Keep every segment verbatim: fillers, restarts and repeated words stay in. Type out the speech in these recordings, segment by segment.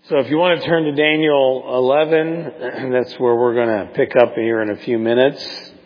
So if you want to turn to Daniel eleven, that's where we're going to pick up here in a few minutes,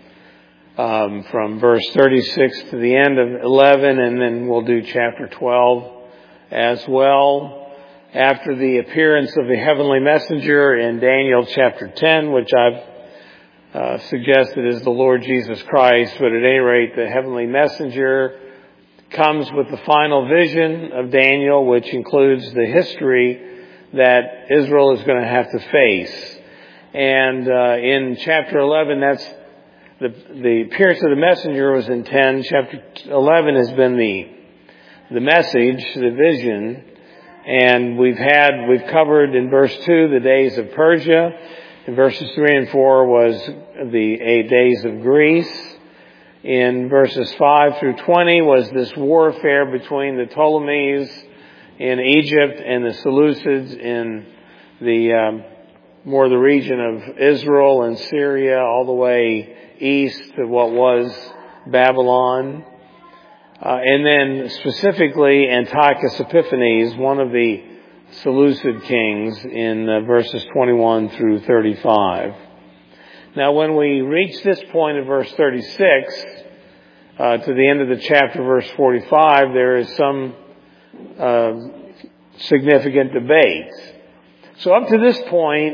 um, from verse thirty-six to the end of eleven, and then we'll do chapter twelve as well. After the appearance of the heavenly messenger in Daniel chapter ten, which I've uh, suggested is the Lord Jesus Christ, but at any rate, the heavenly messenger comes with the final vision of Daniel, which includes the history that Israel is going to have to face. And uh, in chapter eleven, that's the the appearance of the messenger was in ten. Chapter eleven has been the the message, the vision, and we've had we've covered in verse two the days of Persia. In verses three and four was the eight days of Greece. In verses five through twenty was this warfare between the Ptolemies in Egypt and the Seleucids in the um, more the region of Israel and Syria, all the way east to what was Babylon. Uh, and then specifically Antiochus Epiphanes, one of the Seleucid kings, in uh, verses twenty-one through thirty-five. Now when we reach this point in verse thirty-six, uh, to the end of the chapter, verse forty-five, there is some Uh, significant debate. So up to this point,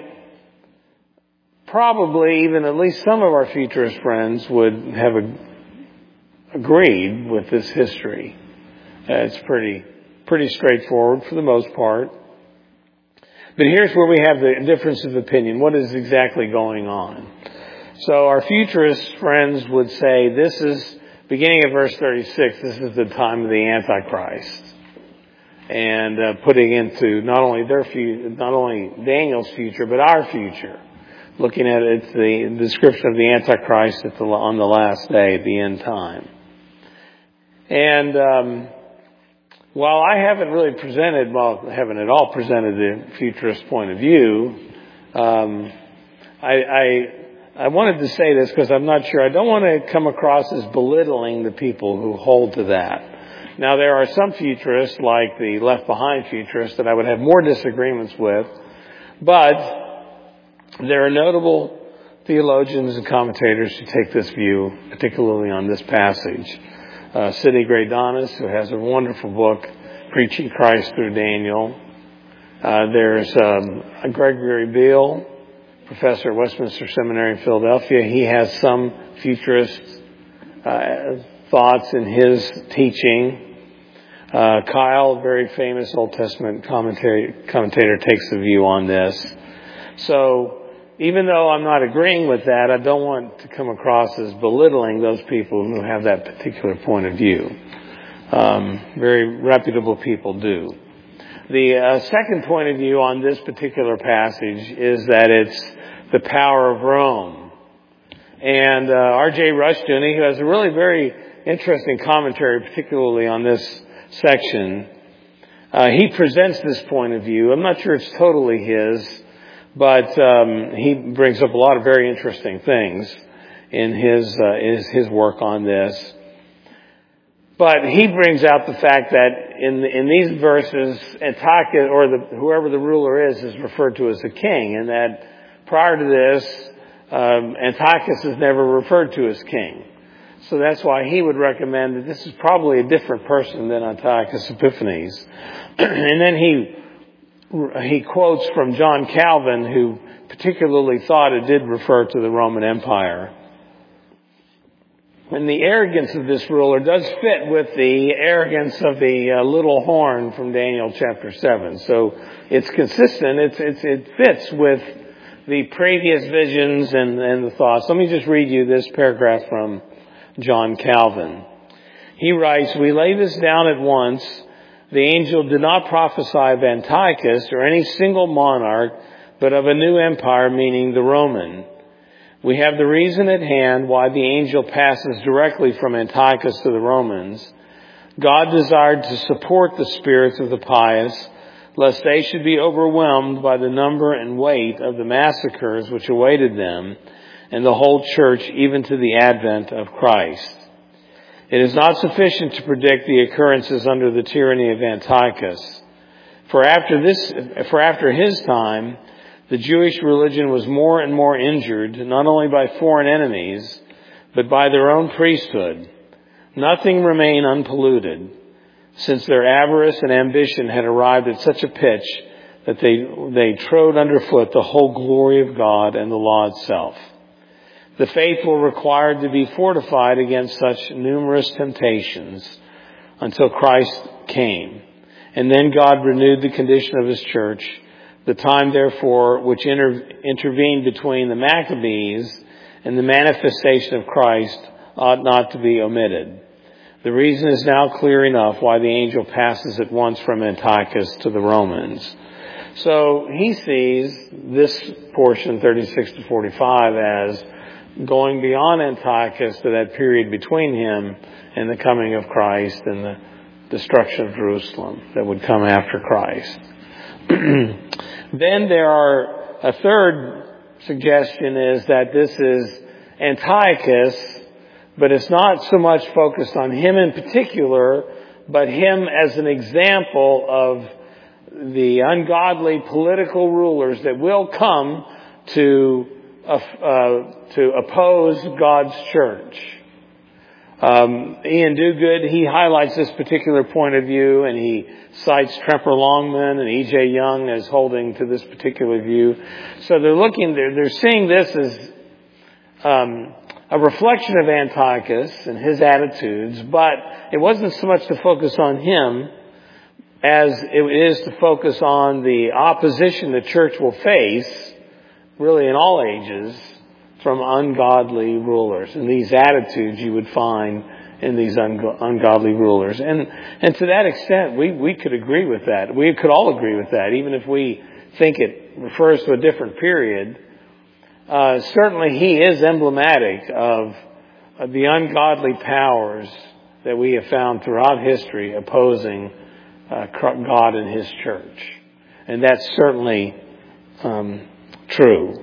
probably even at least some of our futurist friends would have a, agreed with this history. Uh, it's pretty pretty straightforward for the most part. But here's where we have the difference of opinion. What is exactly going on? So our futurist friends would say this is, beginning of verse thirty-six, this is the time of the Antichrist. And uh, putting into not only their future, not only Daniel's future, but our future. Looking at it, the description of the Antichrist at the, on the last day, at the end time. And um, while I haven't really presented, well, haven't at all presented the futurist point of view, um, I, I I wanted to say this because I'm not sure. I don't want to come across as belittling the people who hold to that. Now, there are some futurists, like the Left Behind futurists, that I would have more disagreements with. But there are notable theologians and commentators who take this view, particularly on this passage. Uh, Sidney Gray-Donis, who has a wonderful book, Preaching Christ Through Daniel. Uh, there's um, Gregory Beale, professor at Westminster Seminary in Philadelphia. He has some futurist uh, thoughts in his teaching. Uh, Kyle, very famous Old Testament commentator, commentator, takes the view on this. So, even though I'm not agreeing with that, I don't want to come across as belittling those people who have that particular point of view. Um, very reputable people do. The uh, second point of view on this particular passage is that it's the power of Rome. And uh, R J Rushdoony, who has a really very interesting commentary, particularly on this section, uh, he presents this point of view. I'm not sure it's totally his, but um, he brings up a lot of very interesting things in his uh, his, his work on this. But he brings out the fact that in in these verses, Antiochus, or the, whoever the ruler is, is referred to as a king, and that prior to this, um, Antiochus is never referred to as king. So that's why he would recommend that this is probably a different person than Antiochus Epiphanes. And then he he quotes from John Calvin, who particularly thought it did refer to the Roman Empire. And the arrogance of this ruler does fit with the arrogance of the uh, little horn from Daniel chapter seven. So it's consistent. It's, it's it fits with the previous visions and, and the thoughts. Let me just read you this paragraph from John Calvin. He writes, "We lay this down at once. The angel did not prophesy of Antiochus or any single monarch, but of a new empire, meaning the Roman. We have the reason at hand why the angel passes directly from Antiochus to the Romans. God desired to support the spirits of the pious, lest they should be overwhelmed by the number and weight of the massacres which awaited them, and the whole church, even to the advent of Christ. It is not sufficient to predict the occurrences under the tyranny of Antiochus. For after this, for after his time, the Jewish religion was more and more injured, not only by foreign enemies, but by their own priesthood. Nothing remained unpolluted, since their avarice and ambition had arrived at such a pitch that they, they trode underfoot the whole glory of God and the law itself. The faithful required to be fortified against such numerous temptations until Christ came. And then God renewed the condition of his church. The time, therefore, which inter- intervened between the Maccabees and the manifestation of Christ ought not to be omitted. The reason is now clear enough why the angel passes at once from Antiochus to the Romans. So he sees this portion, thirty-six to forty-five, as going beyond Antiochus to that period between him and the coming of Christ and the destruction of Jerusalem that would come after Christ. Then there are, a third suggestion is that this is Antiochus, but it's not so much focused on him in particular, but him as an example of the ungodly political rulers that will come to uh, uh, to oppose God's church. Um, Ian Duguid, he highlights this particular point of view, and he cites Tremper Longman and E J Young as holding to this particular view. So they're looking, they're, they're seeing this as um, a reflection of Antiochus and his attitudes, but it wasn't so much to focus on him as it is to focus on the opposition the church will face, really in all ages, from ungodly rulers. And these attitudes you would find in these ungodly rulers. And and to that extent, we, we could agree with that. We could all agree with that, even if we think it refers to a different period. Uh, certainly he is emblematic of, of the ungodly powers that we have found throughout history opposing uh, God and his church. And that's certainly um, true.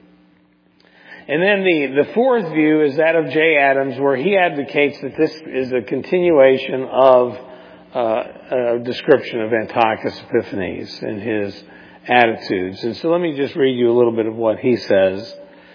And then the, the fourth view is that of Jay Adams, where he advocates that this is a continuation of uh, a description of Antiochus Epiphanes and his attitudes. And so let me just read you a little bit of what he says.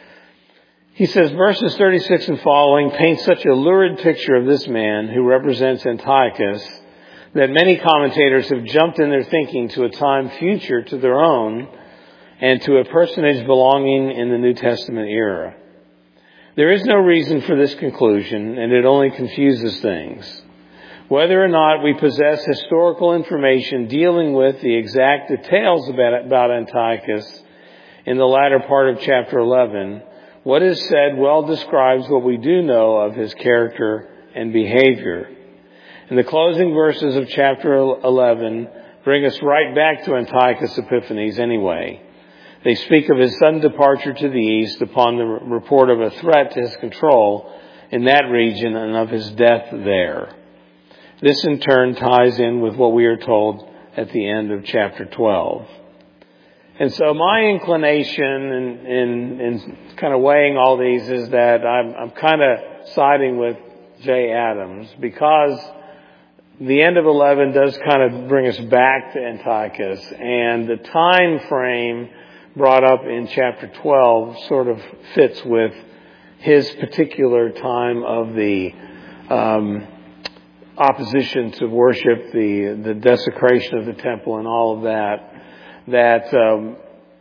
He says, verses thirty-six and following paint such a lurid picture of this man who represents Antiochus that many commentators have jumped in their thinking to a time future to their own and to a personage belonging in the New Testament era. There is no reason for this conclusion, and it only confuses things. Whether or not we possess historical information dealing with the exact details about, about Antiochus in the latter part of chapter eleven, what is said well describes what we do know of his character and behavior. And the closing verses of chapter eleven bring us right back to Antiochus Epiphanes anyway. They speak of his sudden departure to the east upon the report of a threat to his control in that region and of his death there. This in turn ties in with what we are told at the end of chapter twelve. And so my inclination in, in, in kind of weighing all these is that I'm, I'm kind of siding with Jay Adams, because the end of eleven does kind of bring us back to Antiochus, and the time frame brought up in chapter twelve sort of fits with his particular time of the um, opposition to worship, the the desecration of the temple and all of that. That um,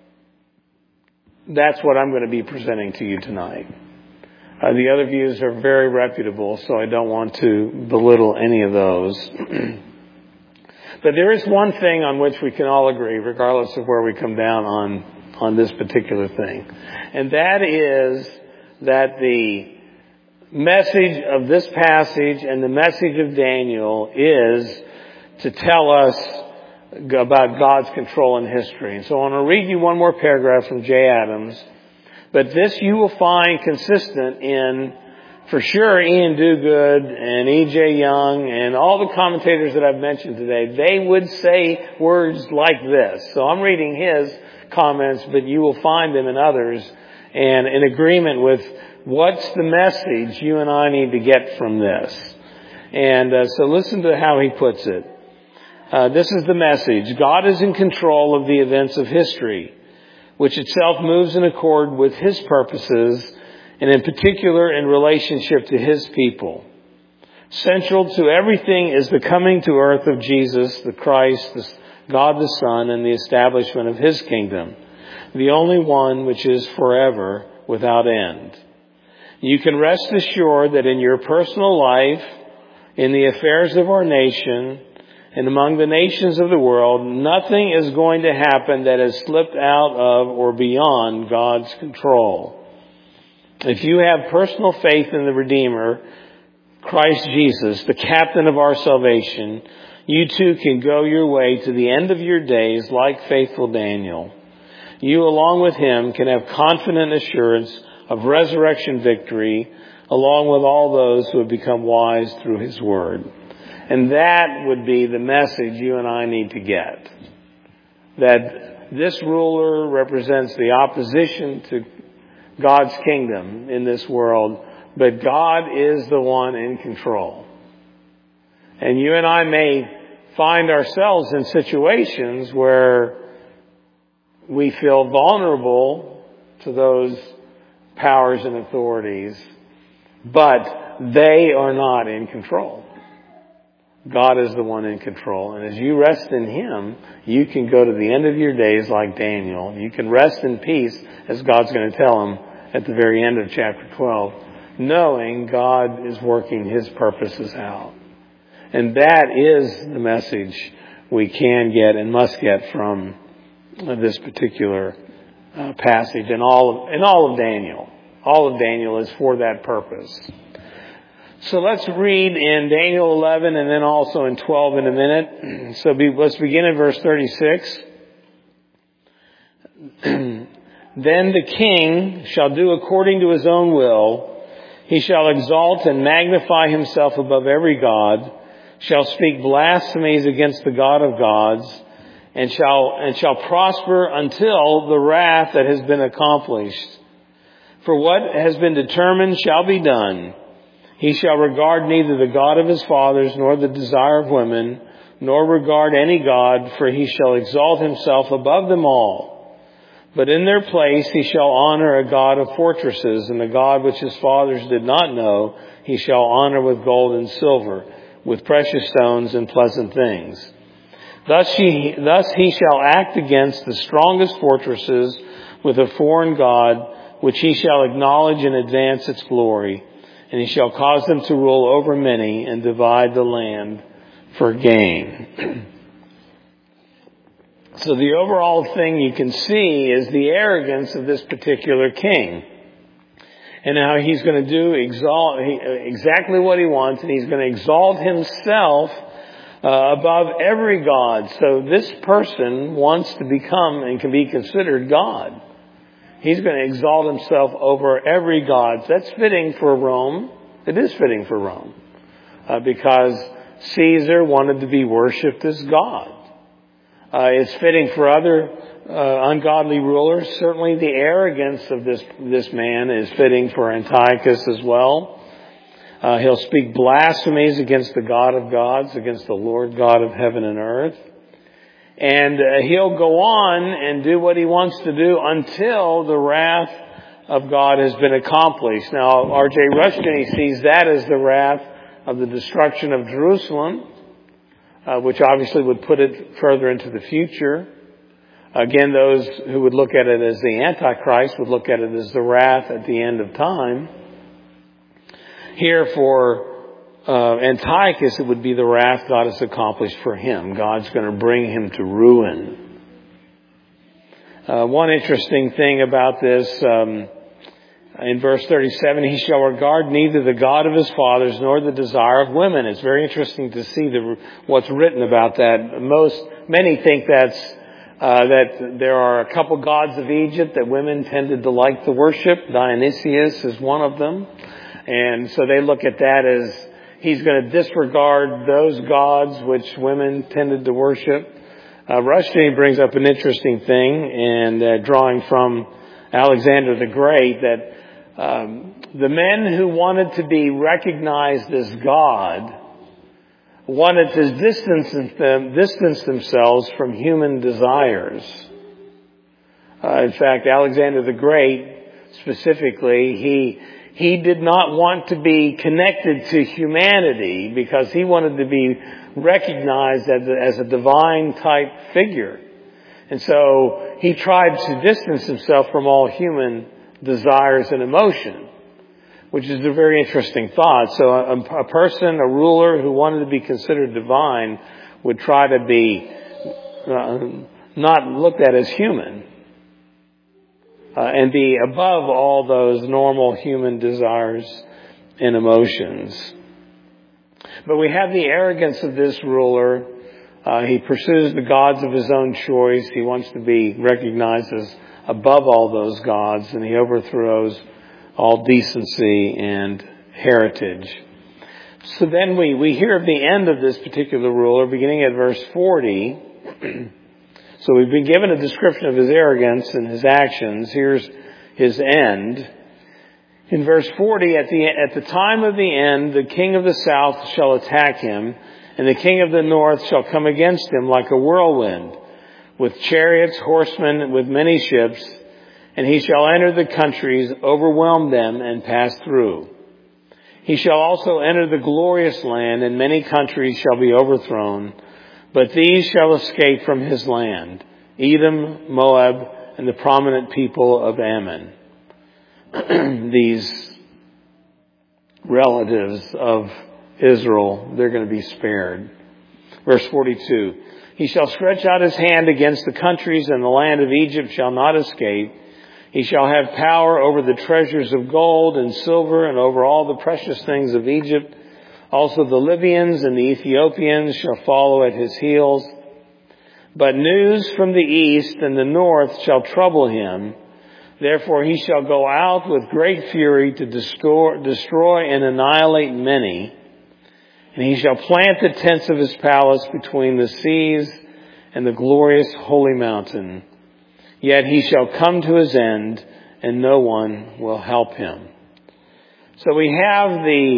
that's what I'm going to be presenting to you tonight. Uh, the other views are very reputable, so I don't want to belittle any of those. But there is one thing on which we can all agree, regardless of where we come down on, on this particular thing. And that is that the message of this passage and the message of Daniel is to tell us about God's control in history. And so I want to read you one more paragraph from Jay Adams. But this you will find consistent in, for sure, Ian Duguid and E J Young and all the commentators that I've mentioned today. They would say words like this. So I'm reading his comments, but you will find them in others, and in agreement with what's the message you and I need to get from this. And uh, so listen to how he puts it. Uh, this is the message. God is in control of the events of history, which itself moves in accord with His purposes, and in particular in relationship to His people. Central to everything is the coming to earth of Jesus, the Christ, the God the Son, and the establishment of His kingdom, the only one which is forever without end. You can rest assured that in your personal life, in the affairs of our nation, and among the nations of the world, nothing is going to happen that has slipped out of or beyond God's control. If you have personal faith in the Redeemer, Christ Jesus, the captain of our salvation, you too can go your way to the end of your days like faithful Daniel. You, along with him, can have confident assurance of resurrection victory, along with all those who have become wise through His word. And that would be the message you and I need to get. That this ruler represents the opposition to God's kingdom in this world, but God is the one in control. And you and I may find ourselves in situations where we feel vulnerable to those powers and authorities, but they are not in control. God is the one in control. And as you rest in Him, you can go to the end of your days like Daniel. You can rest in peace, as God's going to tell him at the very end of chapter twelve, knowing God is working His purposes out. And that is the message we can get and must get from this particular uh, passage and all of, and all of Daniel. All of Daniel is for that purpose. So let's read in Daniel eleven and then also in twelve in a minute. So be, let's begin in verse thirty-six. Then the king shall do according to his own will. He shall exalt and magnify himself above every god, shall speak blasphemies against the God of gods, and shall, and shall prosper until the wrath that has been accomplished. For what has been determined shall be done. He shall regard neither the God of his fathers, nor the desire of women, nor regard any god, for he shall exalt himself above them all. But in their place he shall honor a God of fortresses, and a God which his fathers did not know, he shall honor with gold and silver, with precious stones and pleasant things. Thus he, thus he shall act against the strongest fortresses with a foreign God, which he shall acknowledge and advance its glory. And he shall cause them to rule over many and divide the land for gain. So the overall thing you can see is the arrogance of this particular king. And how he's going to do exalt, exactly what he wants, and he's going to exalt himself uh, above every god. So this person wants to become and can be considered God. He's going to exalt himself over every god. That's fitting for Rome. It is fitting for Rome. Uh, because Caesar wanted to be worshipped as God. Uh, it's fitting for other uh, ungodly rulers. Certainly the arrogance of this, this man is fitting for Antiochus as well. Uh, he'll speak blasphemies against the God of gods, against the Lord God of heaven and earth. And uh, he'll go on and do what he wants to do until the wrath of God has been accomplished. Now, R J Rushton sees that as the wrath of the destruction of Jerusalem, uh, which obviously would put it further into the future. Again, those who would look at it as the Antichrist would look at it as the wrath at the end of time. Here for Uh, Antiochus, it would be the wrath God has accomplished for him. God's going to bring him to ruin. Uh, one interesting thing about this, um, in verse thirty-seven, he shall regard neither the God of his fathers nor the desire of women. It's very interesting to see the, what's written about that. Most, many think that's, uh, that there are a couple gods of Egypt that women tended to like to worship. Dionysius is one of them. And so they look at that as he's going to disregard those gods which women tended to worship. Uh, Rushton brings up an interesting thing, and uh, drawing from Alexander the Great, that um, the men who wanted to be recognized as God wanted to distance them, distance themselves from human desires. Uh, in fact, Alexander the Great, specifically, he he did not want to be connected to humanity because he wanted to be recognized as a, as a divine type figure. And so he tried to distance himself from all human desires and emotion, which is a very interesting thought. So a, a person, a ruler who wanted to be considered divine would try to be uh, not looked at as human uh, and be above all those normal human desires and emotions. But we have the arrogance of this ruler. Uh, he pursues the gods of his own choice. He wants to be recognized as above all those gods, and he overthrows all decency and heritage. So then we, we hear of the end of this particular ruler beginning at verse forty. So we've been given a description of his arrogance and his actions. Here's his end. In verse forty, at the, at the time of the end, the king of the south shall attack him, and the king of the north shall come against him like a whirlwind, with chariots, horsemen, with many ships, and he shall enter the countries, overwhelm them, and pass through. He shall also enter the glorious land, and many countries shall be overthrown, but these shall escape from his land, Edom, Moab, and the prominent people of Ammon. These relatives of Israel, they're going to be spared. Verse forty-two, he shall stretch out his hand against the countries, and the land of Egypt shall not escape. He shall have power over the treasures of gold and silver and over all the precious things of Egypt. Also the Libyans and the Ethiopians shall follow at his heels. But news from the east and the north shall trouble him. Therefore he shall go out with great fury to destroy, destroy and annihilate many. And he shall plant the tents of his palace between the seas and the glorious holy mountain. Yet he shall come to his end, and no one will help him. So we have the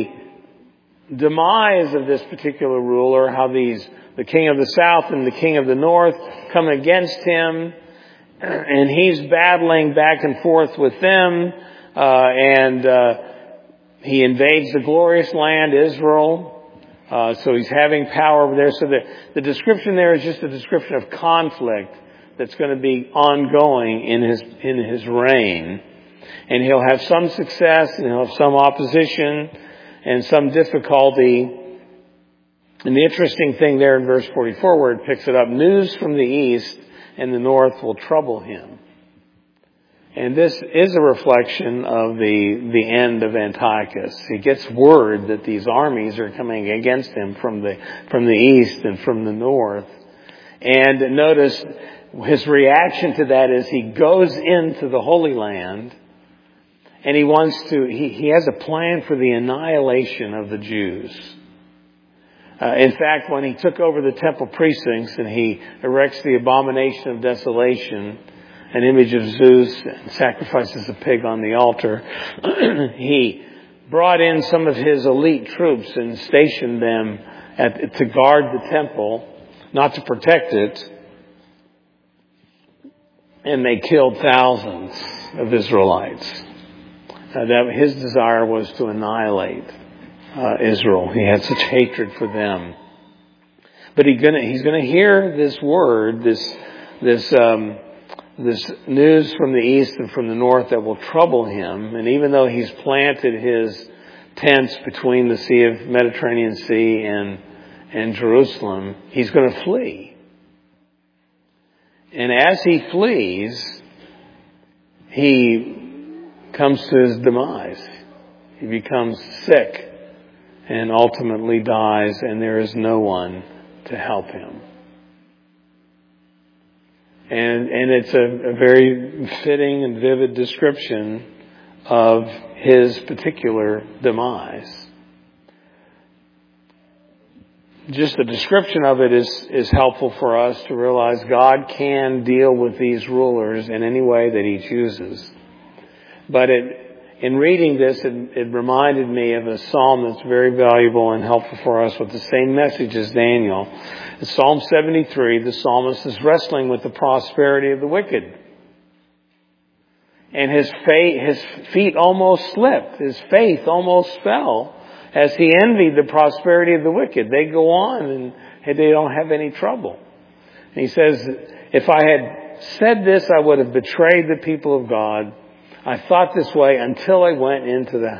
demise of this particular ruler, how these, the king of the south and the king of the north come against him, and he's battling back and forth with them, uh, and uh, he invades the glorious land, Israel. Uh, so he's having power over there. So the, the description there is just a description of conflict that's going to be ongoing in his in his reign. And he'll have some success, and he'll have some opposition and some difficulty. And the interesting thing there in verse forty-four, where it picks it up, news from the east and the north will trouble him. And this is a reflection of the, the end of Antiochus. He gets word that these armies are coming against him from the, from the east and from the north. And notice his reaction to that is he goes into the Holy Land, and he wants to, he, he has a plan for the annihilation of the Jews. Uh, in fact, when he took over the temple precincts and he erects the abomination of desolation, an image of Zeus, and sacrifices a pig on the altar, he brought in some of his elite troops and stationed them at, to guard the temple, not to protect it. And they killed thousands of Israelites. Uh, that his desire was to annihilate uh, Israel. He had such hatred for them. But he gonna, he's going to hear this word, this this um, this news from the east and from the north that will trouble him. And even though he's planted his tents between the Sea of Mediterranean Sea and and Jerusalem, he's going to flee. And as he flees, he comes to his demise. He becomes sick and ultimately dies, and there is no one to help him. And and it's a, a very fitting and vivid description of his particular demise. Just the description of it is, is helpful for us to realize God can deal with these rulers in any way that He chooses. But it in reading this, it, it reminded me of a psalm that's very valuable and helpful for us with the same message as Daniel. In Psalm seventy-three, the psalmist is wrestling with the prosperity of the wicked. And his faith, his feet almost slipped. His faith almost fell as he envied the prosperity of the wicked. They go on and they don't have any trouble. And he says, if I had said this, I would have betrayed the people of God. I thought this way until I went into the,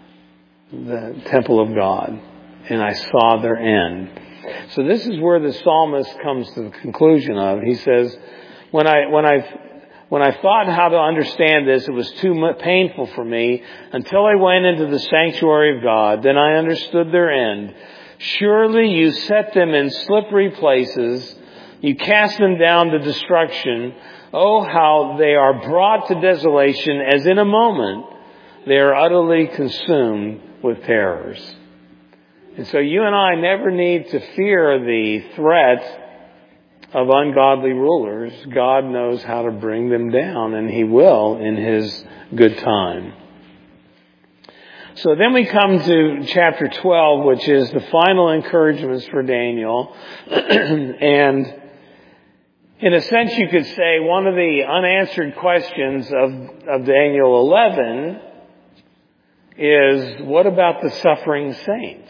the temple of God and I saw their end. So this is where the psalmist comes to the conclusion of. He says, when I, when I, when I thought how to understand this, it was too painful for me until I went into the sanctuary of God. Then I understood their end. Surely you set them in slippery places. You cast them down to destruction. Oh, how they are brought to desolation as in a moment they are utterly consumed with terrors. And so you and I never need to fear the threat of ungodly rulers. God knows how to bring them down, and He will in His good time. So then we come to chapter twelve, which is the final encouragements for Daniel. And in a sense, you could say one of the unanswered questions of, of Daniel eleven is, what about the suffering saints?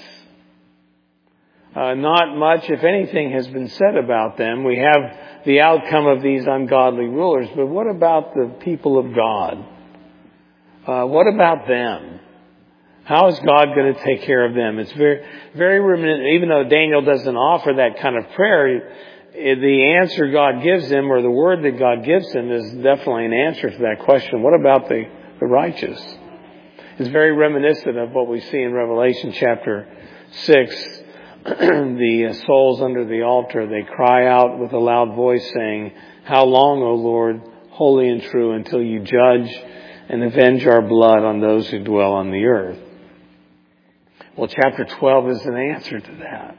Uh, not much, if anything, has been said about them. We have the outcome of these ungodly rulers, but what about the people of God? Uh, what about them? How is God going to take care of them? It's very, very reminiscent. Even though Daniel doesn't offer that kind of prayer, the answer God gives him, or the word that God gives him, is definitely an answer to that question. What about the, the righteous? It's very reminiscent of what we see in Revelation chapter six. The souls under the altar, they cry out with a loud voice saying, how long, O Lord, holy and true, until you judge and avenge our blood on those who dwell on the earth? Well, chapter twelve is an answer to that.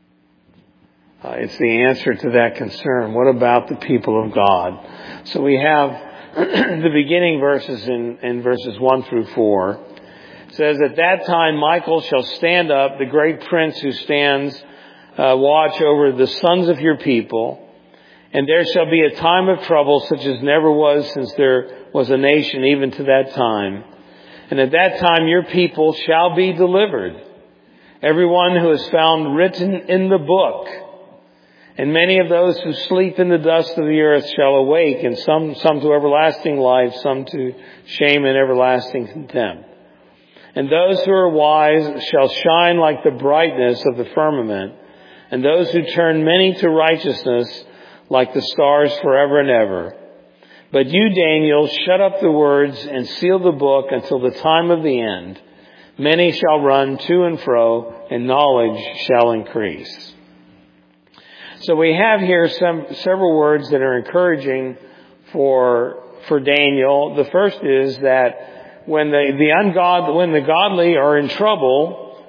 Uh, it's the answer to that concern. What about the people of God? So we have the beginning verses in, in verses one through four. It says, at that time Michael shall stand up, the great prince who stands uh, watch over the sons of your people. And there shall be a time of trouble such as never was since there was a nation even to that time. And at that time your people shall be delivered, everyone who is found written in the book. And many of those who sleep in the dust of the earth shall awake, and some, some to everlasting life, some to shame and everlasting contempt. And those who are wise shall shine like the brightness of the firmament, and those who turn many to righteousness like the stars forever and ever. But you, Daniel, shut up the words and seal the book until the time of the end. Many shall run to and fro, and knowledge shall increase. So we have here some several words that are encouraging for for Daniel. The first is that when the the ungod when the godly are in trouble,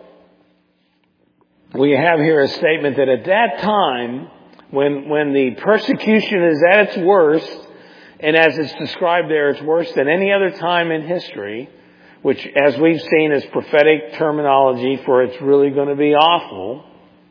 we have here a statement that at that time, when when the persecution is at its worst, and as it's described there, it's worse than any other time in history, which, as we've seen, is prophetic terminology for it's really going to be awful.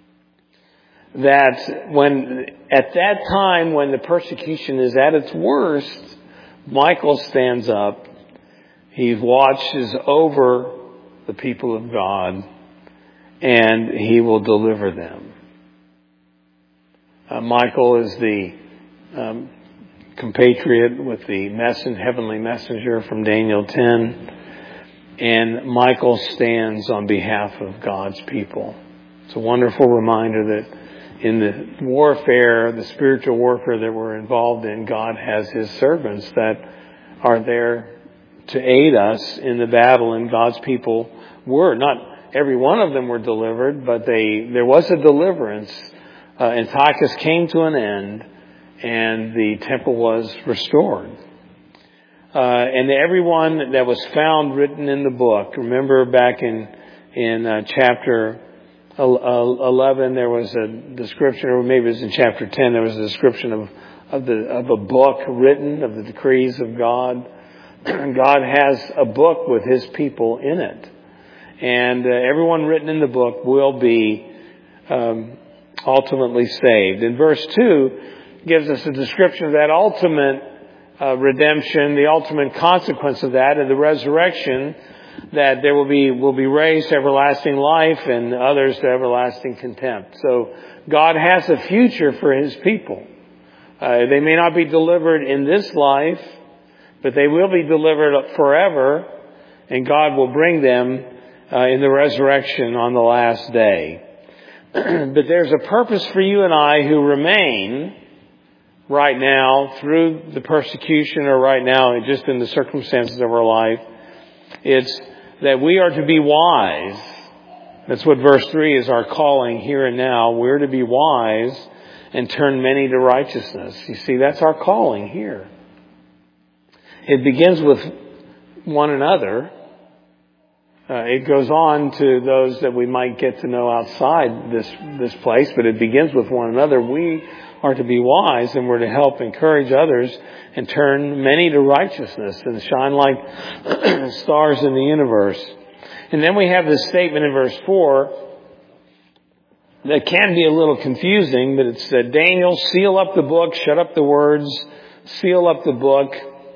That when, at that time, when the persecution is at its worst, Michael stands up. He watches over the people of God, and he will deliver them. Uh, Michael is the um, compatriot with the messen- heavenly messenger from Daniel ten, and Michael stands on behalf of God's people. It's a wonderful reminder that in the warfare, the spiritual warfare that we're involved in, God has His servants that are there to aid us in the battle, and God's people were. Not every one of them were delivered, but they there was a deliverance. Uh, Antiochus came to an end, and the temple was restored. Uh, and everyone that was found written in the book, remember back in, in uh, chapter eleven, there was a description, or maybe it was in chapter ten, there was a description of, of the, of a book written of the decrees of God. God has a book with His people in it. And uh, everyone written in the book will be um, ultimately saved. And verse two gives us a description of that ultimate uh, redemption, the ultimate consequence of that, and the resurrection, that there will be will be raised to everlasting life and others to everlasting contempt. So God has a future for His people. Uh, they may not be delivered in this life, but they will be delivered forever, and God will bring them uh, in the resurrection on the last day. But there's a purpose for you and I who remain right now through the persecution, or right now just in the circumstances of our life. It's that we are to be wise. That's what verse three is, our calling here and now. We're to be wise and turn many to righteousness. You see, that's our calling here. It begins with one another. Uh, it goes on to those that we might get to know outside this this place, but it begins with one another. We are to be wise, and we're to help encourage others and turn many to righteousness and shine like stars in the universe. And then we have this statement in verse four that can be a little confusing, but it said, Daniel, seal up the book, shut up the words, seal up the book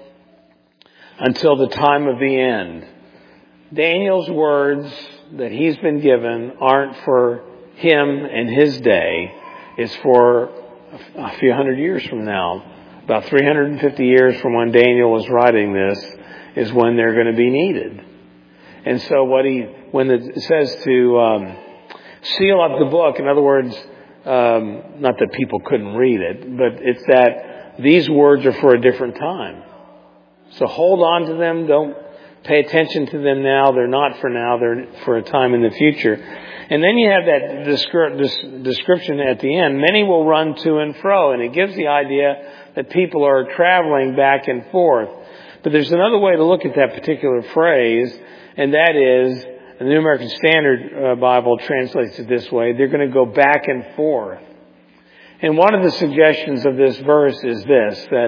until the time of the end. Daniel's words that he's been given aren't for him and his day. It's for a few hundred years from now. About three hundred fifty years from when Daniel was writing this is when they're going to be needed. And so what he, when it says to um, seal up the book, in other words, um, not that people couldn't read it, but it's that these words are for a different time. So hold on to them. Don't pay attention to them now. They're not for now. They're for a time in the future. And then you have that description at the end. Many will run to and fro. And it gives the idea that people are traveling back and forth. But there's another way to look at that particular phrase, and that is, the New American Standard Bible translates it this way: they're going to go back and forth. And one of the suggestions of this verse is this, that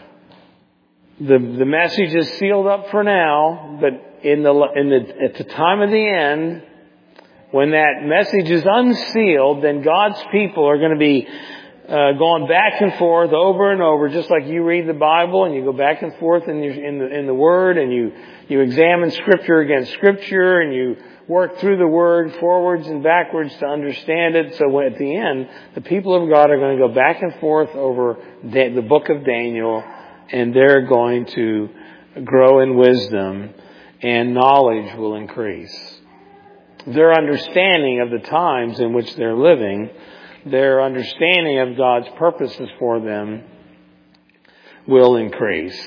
the the message is sealed up for now, but in the in the at the time of the end, when that message is unsealed, then God's people are going to be uh, going back and forth over and over, just like you read the Bible and you go back and forth in, your, in the in the Word, and you you examine Scripture against Scripture, and you work through the Word forwards and backwards to understand it. So at the end, the people of God are going to go back and forth over the book of Daniel, and they're going to grow in wisdom, and knowledge will increase. Their understanding of the times in which they're living, their understanding of God's purposes for them will increase.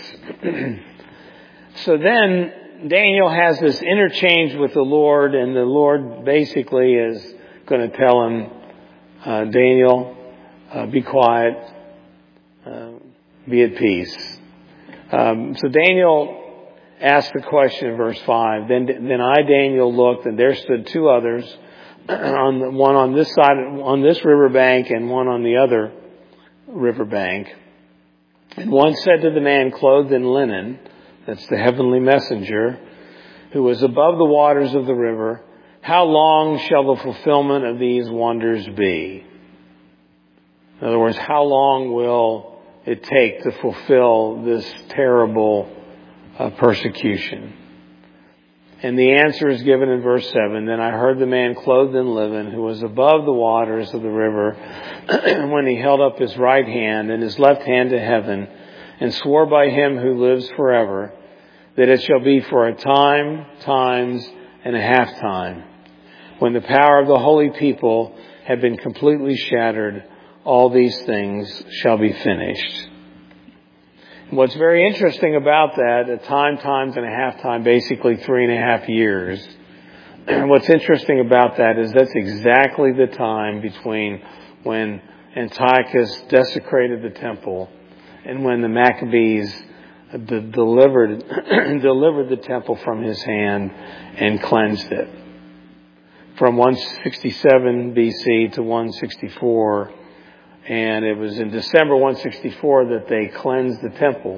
So then Daniel has this interchange with the Lord, and the Lord basically is going to tell him, uh, Daniel, uh, be quiet, uh, be at peace. Um, so Daniel asked the question in verse five. Then, then I, Daniel, looked, and there stood two others, on the, one on this side, on this riverbank, and one on the other riverbank. And one said to the man clothed in linen, that's the heavenly messenger, who was above the waters of the river, how long shall the fulfillment of these wonders be? In other words, how long will it take to fulfill this terrible uh, persecution? And the answer is given in verse seven. Then I heard the man clothed in linen, who was above the waters of the river, when he held up his right hand and his left hand to heaven, and swore by him who lives forever, that it shall be for a time, times, and a half time, when the power of the holy people have been completely shattered, all these things shall be finished. What's very interesting about that, a time, times, and a half time, basically three and a half years. What's interesting about that is that's exactly the time between when Antiochus desecrated the temple and when the Maccabees delivered delivered the temple from his hand and cleansed it. From one sixty-seven B C to one sixty-four, and it was in December one sixty-four that they cleansed the temple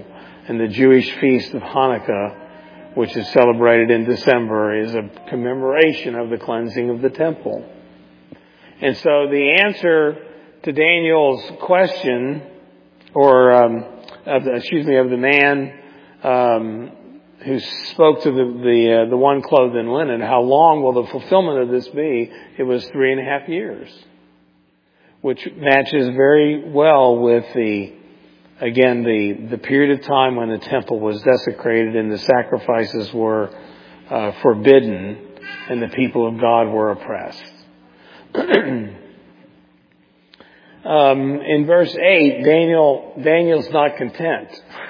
And the Jewish feast of Hanukkah, which is celebrated in December, is a commemoration of the cleansing of the temple. And so the answer to Daniel's question, or um, of the, excuse me, of the man um, who spoke to the the, uh, the one clothed in linen, how long will the fulfillment of this be? It was three and a half years, which matches very well with the, again, the, the period of time when the temple was desecrated and the sacrifices were uh, forbidden and the people of God were oppressed. um, in verse eight, Daniel Daniel's not content.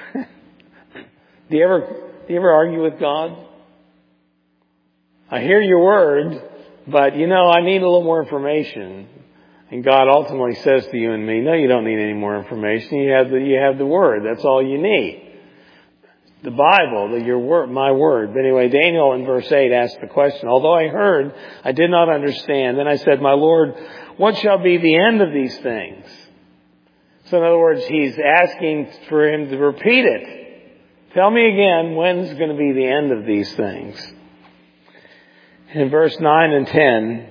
do you ever do you ever argue with God? I hear your word, but you know, I need a little more information. And God ultimately says to you and me, no, you don't need any more information. You have the, you have the word. That's all you need. The Bible, the, your word, my word. But anyway, Daniel in verse eight asked the question, although I heard, I did not understand. Then I said, my Lord, what shall be the end of these things? So in other words, he's asking for him to repeat it. Tell me again, when's going to be the end of these things? In verse nine and ten,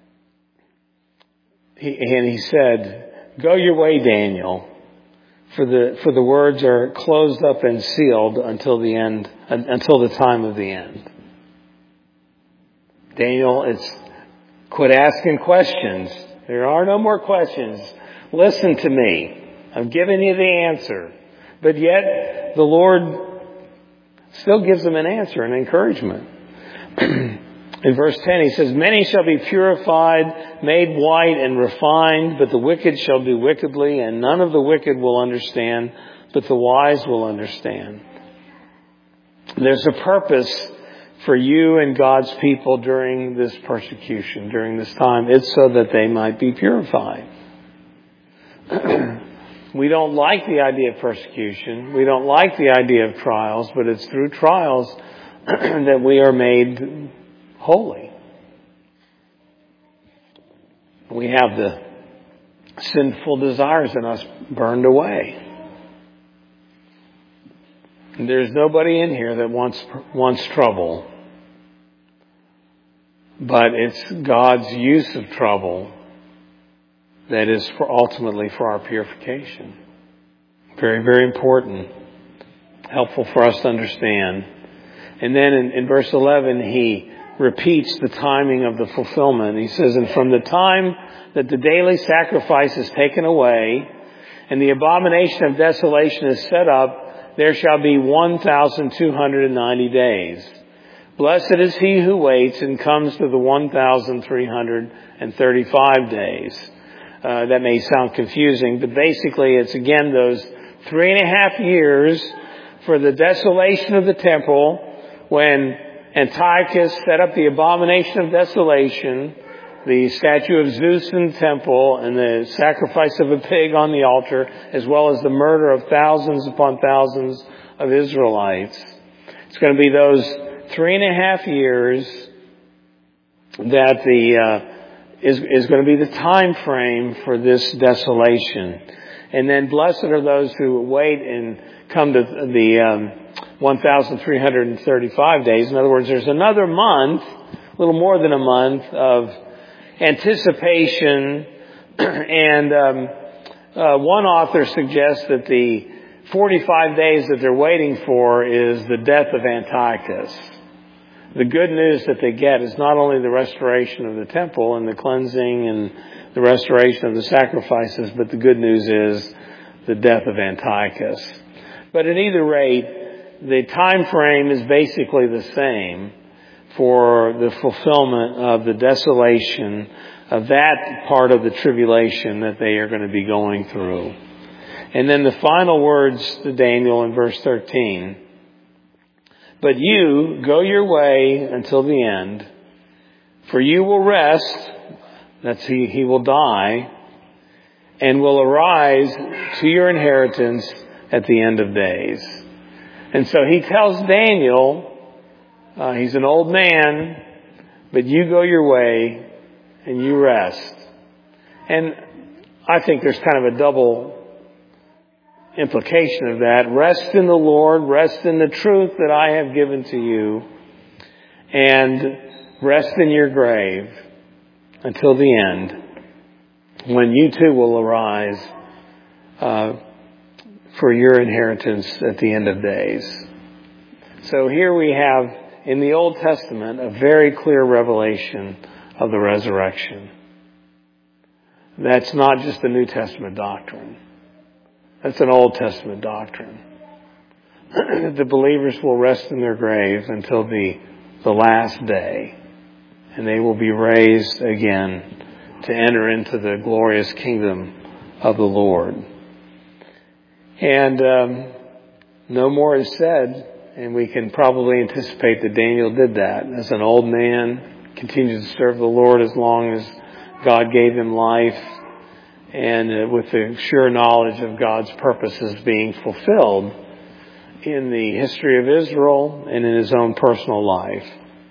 He, and he said, go your way, Daniel, for the, for the words are closed up and sealed until the end, until the time of the end. Daniel, it's, quit asking questions. There are no more questions. Listen to me. I've given you the answer. But yet, the Lord still gives him an answer, an encouragement. In verse ten, he says, many shall be purified, made white and refined, but the wicked shall do wickedly, and none of the wicked will understand, but the wise will understand. There's a purpose for you and God's people during this persecution, during this time. It's so that they might be purified. We don't like the idea of persecution. We don't like the idea of trials, but it's through trials that we are made holy. We have the sinful desires in us burned away. And there's nobody in here that wants wants trouble. But it's God's use of trouble that is for ultimately for our purification. Very, very important. Helpful for us to understand. And then in, in verse eleven, he repeats the timing of the fulfillment. He says, and from the time that the daily sacrifice is taken away and the abomination of desolation is set up, there shall be one thousand two hundred ninety days. Blessed is he who waits and comes to the one thousand three hundred thirty-five days. Uh, that may sound confusing, but basically it's again those three and a half years for the desolation of the temple when Antiochus set up the abomination of desolation, the statue of Zeus in the temple, and the sacrifice of a pig on the altar, as well as the murder of thousands upon thousands of Israelites. It's going to be those three and a half years that the uh, is is going to be the time frame for this desolation. And then blessed are those who wait and come to the um, one thousand three hundred thirty-five days. In other words, there's another month, a little more than a month of anticipation. And um, uh, one author suggests that the forty-five days that they're waiting for is the death of Antiochus. The good news that they get is not only the restoration of the temple and the cleansing and the restoration of the sacrifices, but the good news is the death of Antiochus. But at either rate, the time frame is basically the same for the fulfillment of the desolation of that part of the tribulation that they are going to be going through. And then the final words to Daniel in verse thirteen. But you go your way until the end, for you will rest, that's he, he will die, and will arise to your inheritance at the end of days. And so he tells Daniel, uh, he's an old man, but you go your way and you rest. And I think there's kind of a double implication of that, rest in the Lord, rest in the truth that I have given to you, and rest in your grave until the end, when you too will arise uh, for your inheritance at the end of days. So here we have in the Old Testament a very clear revelation of the resurrection. That's not just a New Testament doctrine. That's an Old Testament doctrine. The believers will rest in their grave until the, the last day, and they will be raised again to enter into the glorious kingdom of the Lord. And um, no more is said, and we can probably anticipate that Daniel did that. As an old man, continued to serve the Lord as long as God gave him life, and uh, with the sure knowledge of God's purposes being fulfilled in the history of Israel and in his own personal life.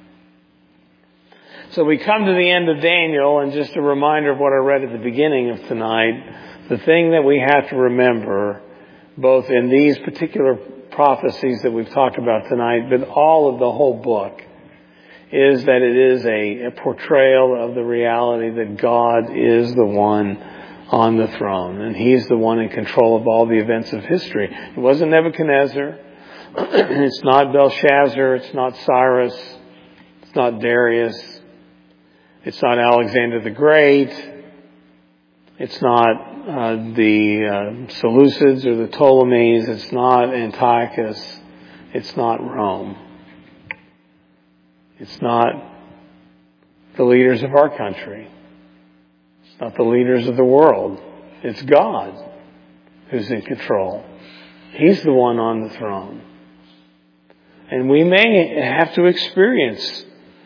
So we come to the end of Daniel, and just a reminder of what I read at the beginning of tonight, the thing that we have to remember, both in these particular prophecies that we've talked about tonight, but all of the whole book, is that it is a, a portrayal of the reality that God is the one on the throne, and He's the one in control of all the events of history. It wasn't Nebuchadnezzar. It's not Belshazzar. It's not Cyrus. It's not Darius. It's not Alexander the Great. It's not uh, the uh, Seleucids or the Ptolemies. It's not Antiochus. It's not Rome. It's not the leaders of our country. It's not the leaders of the world. It's God who's in control. He's the one on the throne. And we may have to experience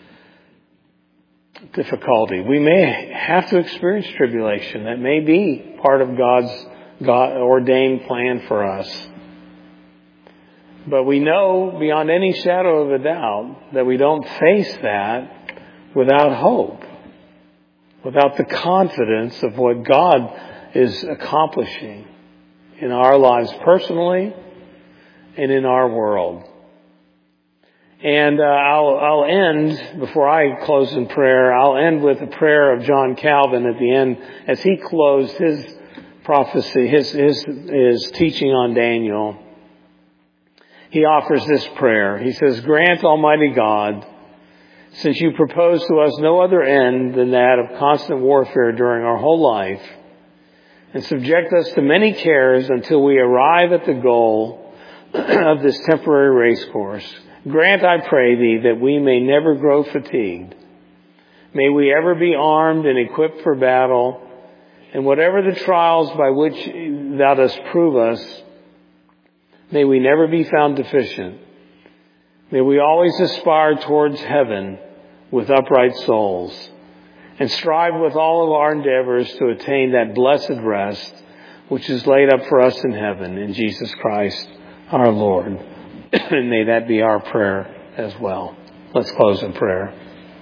difficulty. We may have to experience tribulation. That may be part of God's God ordained plan for us. But we know beyond any shadow of a doubt that we don't face that without hope, without the confidence of what God is accomplishing in our lives personally and in our world. And uh, I'll, I'll end, before I close in prayer, I'll end with a prayer of John Calvin at the end as he closed his prophecy, his, his, his teaching on Daniel. He offers this prayer. He says, "Grant, Almighty God, since you propose to us no other end than that of constant warfare during our whole life, and subject us to many cares until we arrive at the goal of this temporary race course, grant, I pray thee, that we may never grow fatigued. May we ever be armed and equipped for battle, and whatever the trials by which thou dost prove us, may we never be found deficient. May we always aspire towards heaven with upright souls, and strive with all of our endeavors to attain that blessed rest which is laid up for us in heaven, in Jesus Christ our Lord." And may that be our prayer as well. Let's close in prayer.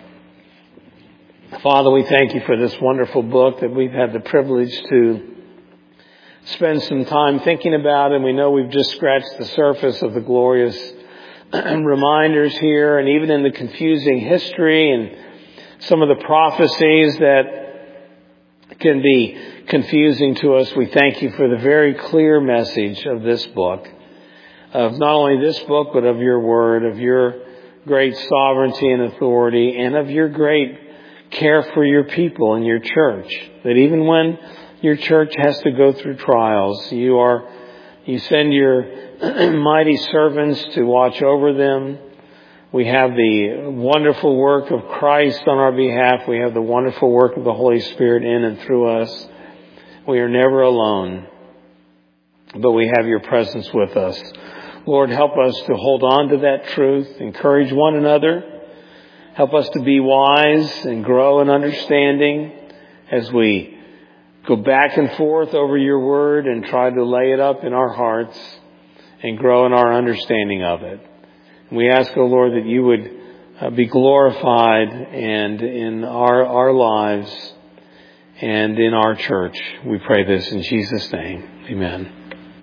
Father, we thank you for this wonderful book that we've had the privilege to spend some time thinking about, and we know we've just scratched the surface of the glorious reminders here, and even in the confusing history and some of the prophecies that can be confusing to us. We thank you for the very clear message of this book, of not only this book, but of your word, of your great sovereignty and authority, and of your great care for your people and your church. That even when your church has to go through trials, you are, you send your mighty servants to watch over them. We have the wonderful work of Christ on our behalf. We have the wonderful work of the Holy Spirit in and through us. We are never alone, but we have your presence with us. Lord, help us to hold on to that truth, encourage one another. Help us to be wise and grow in understanding as we go back and forth over your word and try to lay it up in our hearts and grow in our understanding of it. We ask, O Lord, that you would uh, be glorified and in our, our lives and in our church. We pray this in Jesus' name. Amen.